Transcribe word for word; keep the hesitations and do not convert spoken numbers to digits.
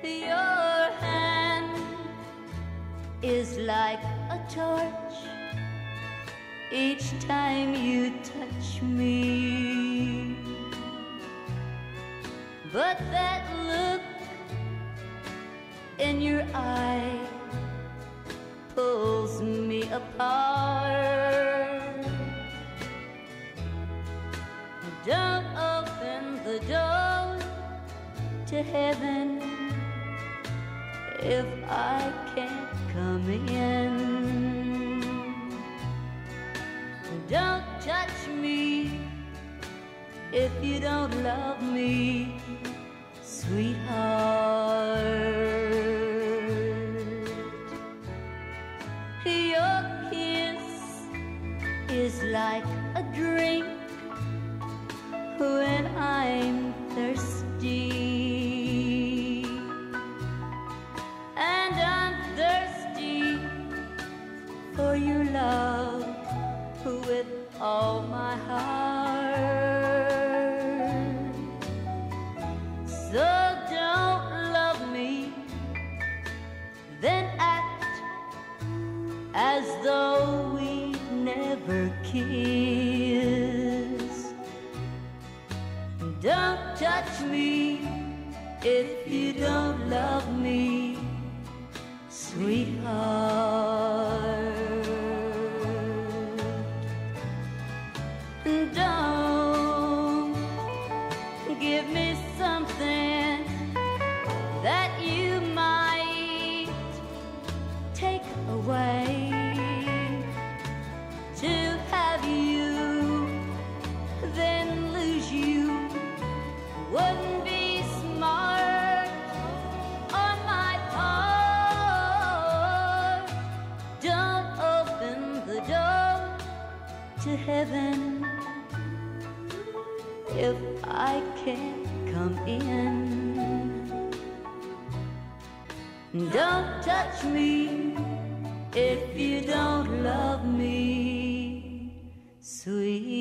Your hand is like a torch each time you touch me. But that look in your eye pulls me apart. Don't open the door to heaven if I can't come in. Don't touch me if you don't love me, sweetheart. Your kiss is like a drink when I'm thirsty, and I'm thirsty for your love with all my heart. So don't love me, then act as though we never kissed. Don't touch me if you don't love me, sweetheart. Don't give me something that you might take away. To have you, then lose you, wouldn't be smart on my part. Don't open the door to heaven if I can't come in. Don't touch me if you don't love me, sweet.